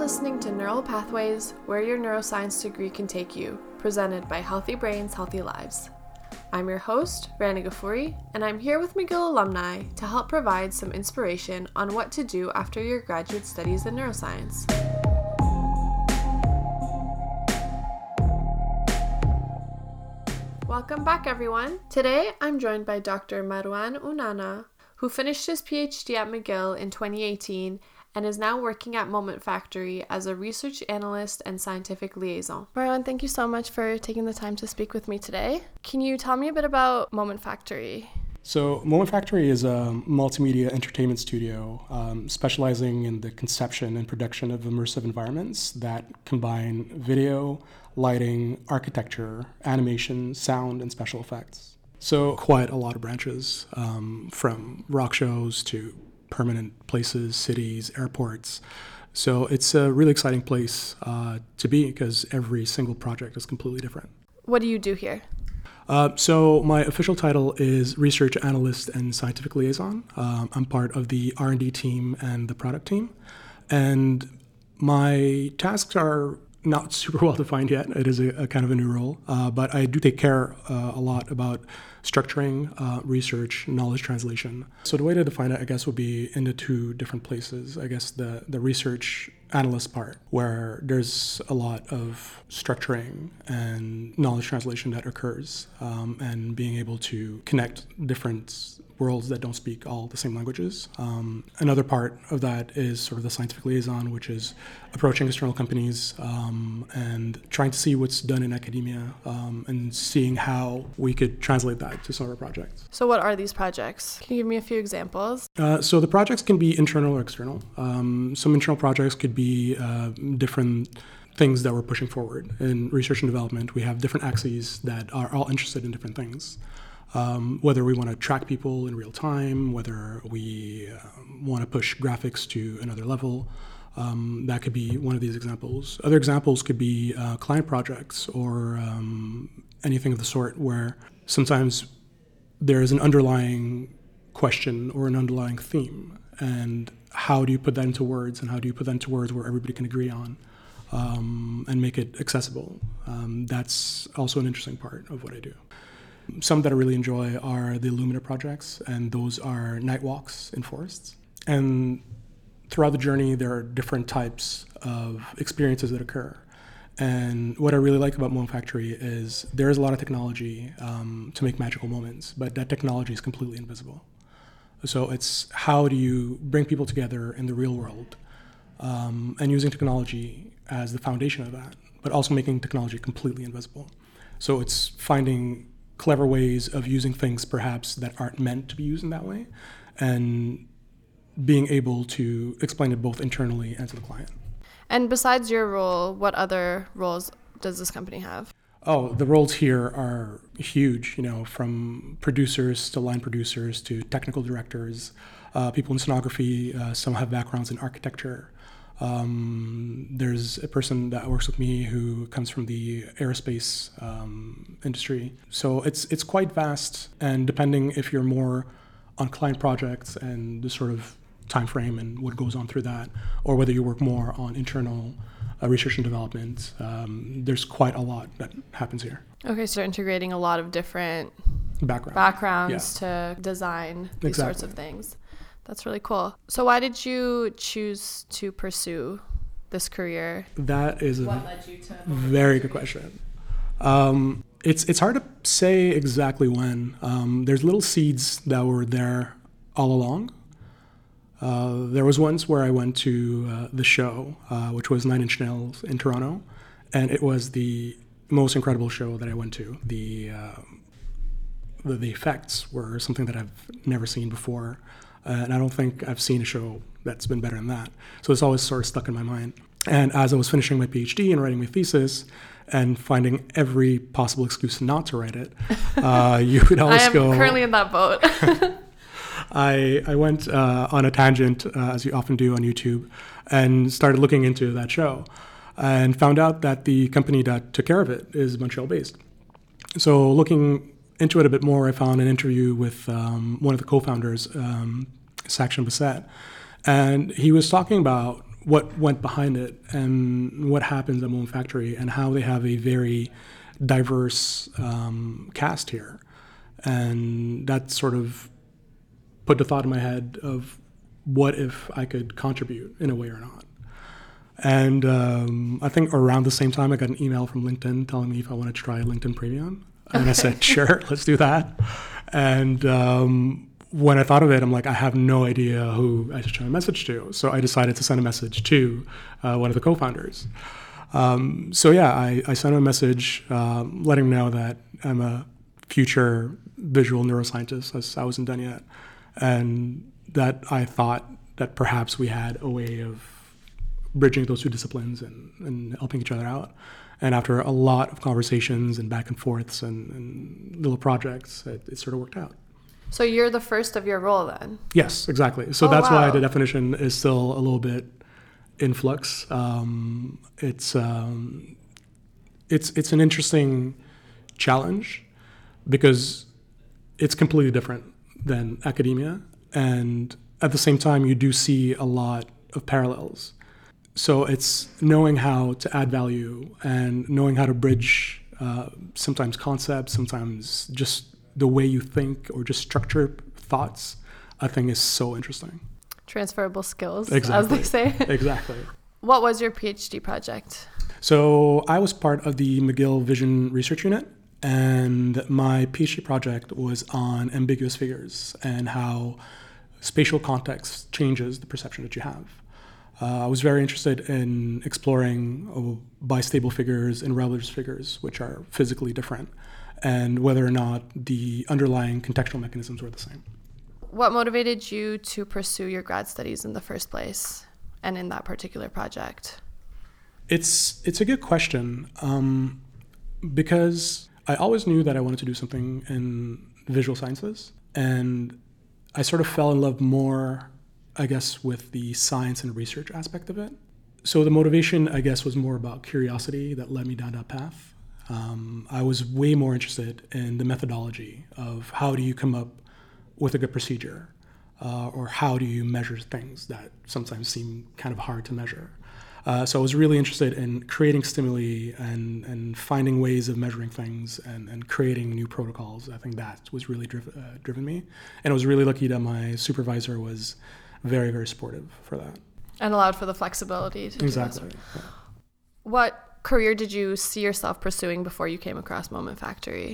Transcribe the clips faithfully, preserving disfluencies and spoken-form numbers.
listening to Neural Pathways, where your neuroscience degree can take you, presented by Healthy Brains, Healthy Lives. I'm your host, Rana Ghafouri, and I'm here with McGill alumni to help provide some inspiration on what to do after your graduate studies in neuroscience. Welcome back, everyone. Today, I'm joined by Doctor Marwan Ounana, who finished his PhD at McGill in twenty eighteen and is now working at Moment Factory as a research analyst and scientific liaison. Marwan, thank you so much for taking the time to speak with me today. Can you tell me a bit about Moment Factory? So Moment Factory is a multimedia entertainment studio um, specializing in the conception and production of immersive environments that combine video, lighting, architecture, animation, sound, and special effects. So quite a lot of branches, um, from rock shows to permanent places, cities, airports. So it's a really exciting place uh, to be because every single project is completely different. What do you do here? Uh, so my official title is Research Analyst and Scientific Liaison. Um, I'm part of the R and D team and the product team. And my tasks are not super well defined yet. It is a, a kind of a new role, uh, but I do take care uh, a lot about structuring, uh, research, knowledge translation. So the way to define it, I guess, would be into two different places. I guess the, the research analyst part, where there's a lot of structuring and knowledge translation that occurs, um, and being able to connect different worlds that don't speak all the same languages. Um, another part of that is sort of the scientific liaison, which is approaching external companies um, and trying to see what's done in academia um, and seeing how we could translate that to some of our projects. So what are these projects? Can you give me a few examples? Uh, so the projects can be internal or external. Um, some internal projects could be uh, different things that we're pushing forward. In research and development, we have different axes that are all interested in different things. Um, whether we want to track people in real time, whether we uh, want to push graphics to another level, um, that could be one of these examples. Other examples could be uh, client projects or um, anything of the sort where sometimes there is an underlying question or an underlying theme, and how do you put that into words, and how do you put that into words where everybody can agree on um, and make it accessible. Um, that's also an interesting part of what I do. Some that I really enjoy are the Illumina projects, and those are night walks in forests. And throughout the journey, there are different types of experiences that occur. And what I really like about Moment Factory is there is a lot of technology um, to make magical moments, but that technology is completely invisible. So it's how do you bring people together in the real world um, and using technology as the foundation of that, but also making technology completely invisible. So it's finding clever ways of using things perhaps that aren't meant to be used in that way, and being able to explain it both internally and to the client. And besides your role, what other roles does this company have? Oh, the roles here are huge, you know, from producers to line producers to technical directors, uh, people in sonography, uh, some have backgrounds in architecture. Um, there's a person that works with me who comes from the aerospace um, industry. So it's it's quite vast, and depending if you're more on client projects and the sort of time frame and what goes on through that, or whether you work more on internal uh, research and development, um, there's quite a lot that happens here. Okay, so integrating a lot of different Background. backgrounds Yeah. to design these Exactly. sorts of things. That's really cool. So why did you choose to pursue this career? That is a What led you to very good question. Um, it's it's hard to say exactly when. Um, there's little seeds that were there all along. Uh, there was once where I went to uh, the show, uh, which was Nine Inch Nails in Toronto, and it was the most incredible show that I went to. The uh, the, the effects were something that I've never seen before. Uh, and I don't think I've seen a show that's been better than that. So it's always sort of stuck in my mind. And as I was finishing my PhD and writing my thesis and finding every possible excuse not to write it, uh, you would always I am go... currently in that boat. I, I went uh, on a tangent, uh, as you often do on YouTube, and started looking into that show and found out that the company that took care of it is Montreal-based. So looking into it a bit more, I found an interview with um, one of the co-founders, um, Sachin Bassett, and he was talking about what went behind it and what happens at Moment Factory and how they have a very diverse um, cast here. And that sort of put the thought in my head of what if I could contribute in a way or not. And um, I think around the same time, I got an email from LinkedIn telling me if I wanted to try LinkedIn Premium. And okay. I said, sure, let's do that. And um, when I thought of it, I'm like, I have no idea who I should send a message to. So I decided to send a message to uh, one of the co-founders. Um, so yeah, I, I sent him a message um, letting him know that I'm a future visual neuroscientist, as I wasn't done yet. And that I thought that perhaps we had a way of bridging those two disciplines and, and helping each other out. And after a lot of conversations and back and forths and, and little projects, it, it sort of worked out. So you're the first of your role then? Yes, exactly. So oh, that's wow. why the definition is still a little bit in flux. Um, it's um, it's it's an interesting challenge because it's completely different than academia, and at the same time, you do see a lot of parallels. So it's knowing how to add value and knowing how to bridge uh, sometimes concepts, sometimes just the way you think or just structure thoughts, I think is so interesting. Transferable skills, exactly. as they say. Exactly. What was your PhD project? So I was part of the McGill Vision Research Unit, and my PhD project was on ambiguous figures and how spatial context changes the perception that you have. Uh, I was very interested in exploring uh, bistable figures and relative figures, which are physically different, and whether or not the underlying contextual mechanisms were the same. What motivated you to pursue your grad studies in the first place and in that particular project? It's it's a good question um, because I always knew that I wanted to do something in visual sciences, and I sort of fell in love more, I guess, with the science and research aspect of it. So the motivation, I guess, was more about curiosity that led me down that path. Um, I was way more interested in the methodology of how do you come up with a good procedure, uh, or how do you measure things that sometimes seem kind of hard to measure. Uh, so I was really interested in creating stimuli and, and finding ways of measuring things and, and creating new protocols. I think that was really driv- uh, driven me. And I was really lucky that my supervisor was very, very supportive for that. And allowed for the flexibility to exactly. do this. Yeah. What career did you see yourself pursuing before you came across Moment Factory?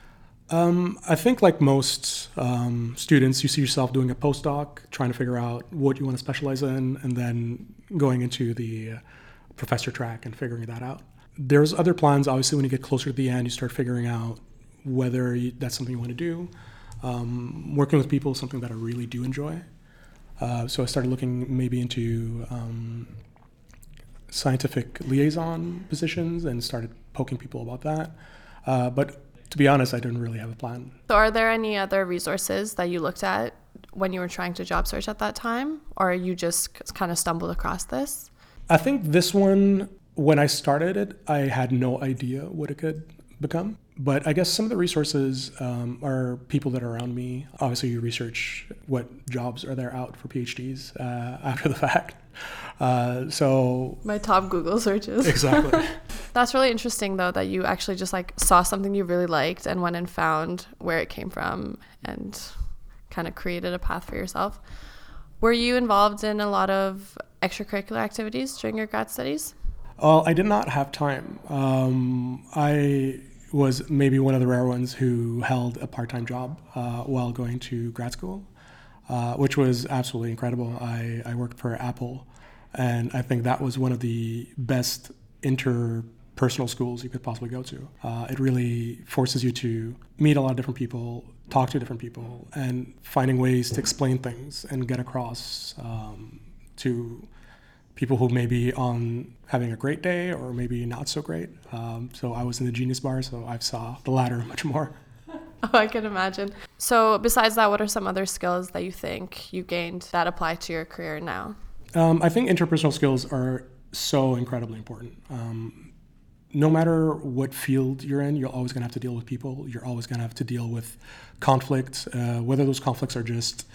Um, I think like most um, students, you see yourself doing a postdoc, trying to figure out what you want to specialize in, and then going into the uh, professor track and figuring that out. There's other plans. Obviously, when you get closer to the end, you start figuring out whether you, that's something you want to do. Um, working with people is something that I really do enjoy. Uh, so I started looking maybe into um, scientific liaison positions and started poking people about that. Uh, but to be honest, I didn't really have a plan. So are there any other resources that you looked at when you were trying to job search at that time, or you just kind of stumbled across this? I think this one, when I started it, I had no idea what it could become. But I guess some of the resources um, are people that are around me. Obviously, you research what jobs are there out for PhDs uh, after the fact. Uh, so my top Google searches. Exactly. That's really interesting, though, that you actually just like saw something you really liked and went and found where it came from and kind of created a path for yourself. Were you involved in a lot of extracurricular activities during your grad studies? Well, I did not have time. Um, I was maybe one of the rare ones who held a part-time job uh, while going to grad school, uh, which was absolutely incredible. I, I worked for Apple, and I think that was one of the best interpersonal schools you could possibly go to. Uh, it really forces you to meet a lot of different people, talk to different people, and finding ways to explain things and get across um, to people who may be on having a great day or maybe not so great. Um, so I was in the Genius Bar, so I saw the latter much more. Oh, I can imagine. So besides that, what are some other skills that you think you gained that apply to your career now? Um, I think interpersonal skills are so incredibly important. Um, no matter what field you're in, you're always going to have to deal with people. You're always going to have to deal with conflict, uh, whether those conflicts are just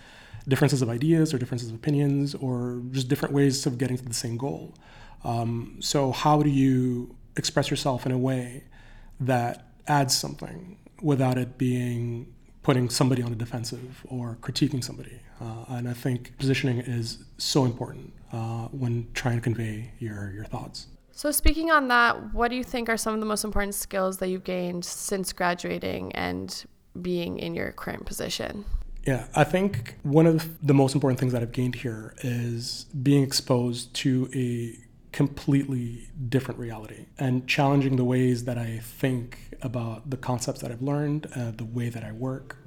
differences of ideas or differences of opinions or just different ways of getting to the same goal. Um, so how do you express yourself in a way that adds something without it being putting somebody on the defensive or critiquing somebody? Uh, and I think positioning is so important uh, when trying to convey your, your thoughts. So speaking on that, what do you think are some of the most important skills that you've gained since graduating and being in your current position? Yeah, I think one of the most important things that I've gained here is being exposed to a completely different reality and challenging the ways that I think about the concepts that I've learned, uh, the way that I work,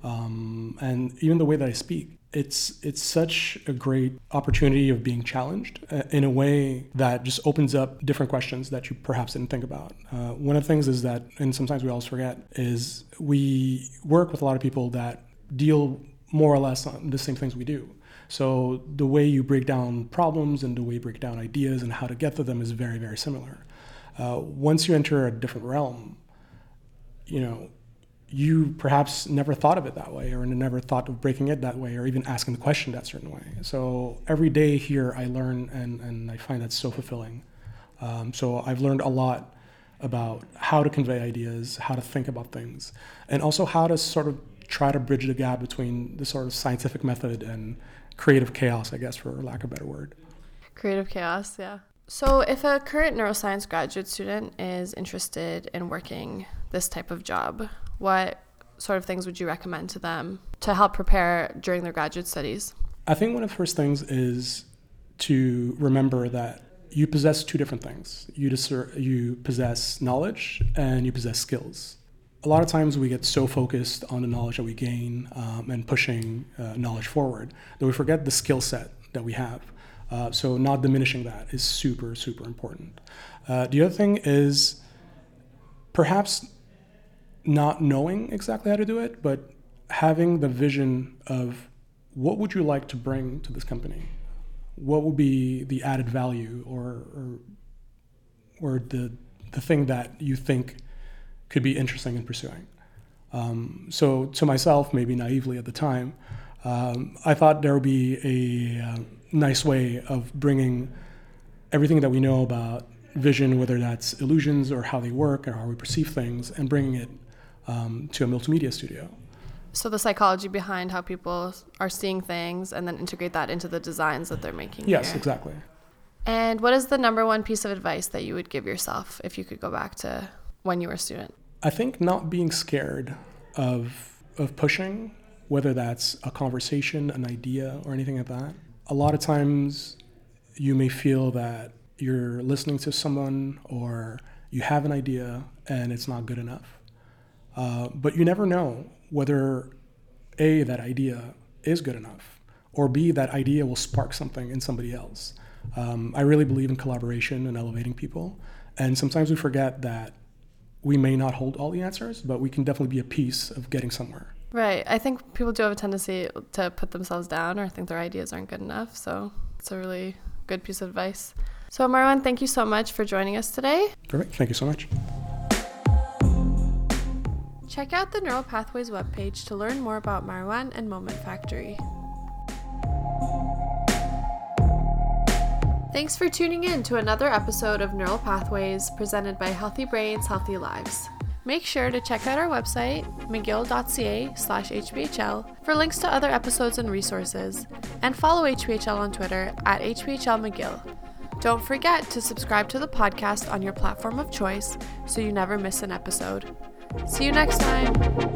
um, and even the way that I speak. It's it's such a great opportunity of being challenged uh, in a way that just opens up different questions that you perhaps didn't think about. Uh, one of the things is that, and sometimes we always forget, is we work with a lot of people that deal more or less on the same things we do. So the way you break down problems and the way you break down ideas and how to get to them is very, very similar. Uh, once you enter a different realm, you know, you perhaps never thought of it that way or never thought of breaking it that way or even asking the question that certain way. So every day here I learn and, and I find that so fulfilling. Um, so I've learned a lot about how to convey ideas, how to think about things, and also how to sort of try to bridge the gap between the sort of scientific method and creative chaos, I guess, for lack of a better word. Creative chaos, yeah. So if a current neuroscience graduate student is interested in working this type of job, what sort of things would you recommend to them to help prepare during their graduate studies? I think one of the first things is to remember that you possess two different things. You, discer- you possess knowledge and you possess skills. A lot of times we get so focused on the knowledge that we gain um, and pushing uh, knowledge forward that we forget the skill set that we have. Uh, so not diminishing that is super, super important. Uh, the other thing is perhaps not knowing exactly how to do it, but having the vision of what would you like to bring to this company? What would be the added value or or, or the the thing that you think could be interesting in pursuing? Um, so to myself, maybe naively at the time, um, I thought there would be a uh, nice way of bringing everything that we know about vision, whether that's illusions or how they work or how we perceive things, and bringing it um, to a multimedia studio. So the psychology behind how people are seeing things and then integrate that into the designs that they're making. Yes, here. exactly. And what is the number one piece of advice that you would give yourself if you could go back to when you were a student? I think not being scared of of pushing, whether that's a conversation, an idea, or anything like that. A lot of times you may feel that you're listening to someone or you have an idea and it's not good enough. Uh, but you never know whether A, that idea is good enough, or B, that idea will spark something in somebody else. Um, I really believe in collaboration and elevating people. And sometimes we forget that we may not hold all the answers, but we can definitely be a piece of getting somewhere. Right. I think people do have a tendency to put themselves down or think their ideas aren't good enough. So it's a really good piece of advice. So Marwan, thank you so much for joining us today. Perfect. Thank you so much. Check out the Neural Pathways webpage to learn more about Marwan and Moment Factory. Thanks for tuning in to another episode of Neural Pathways presented by Healthy Brains, Healthy Lives. Make sure to check out our website, mcgill.ca slash HBHL, for links to other episodes and resources, and follow H B H L on Twitter at H B H L McGill. Don't forget to subscribe to the podcast on your platform of choice so you never miss an episode. See you next time.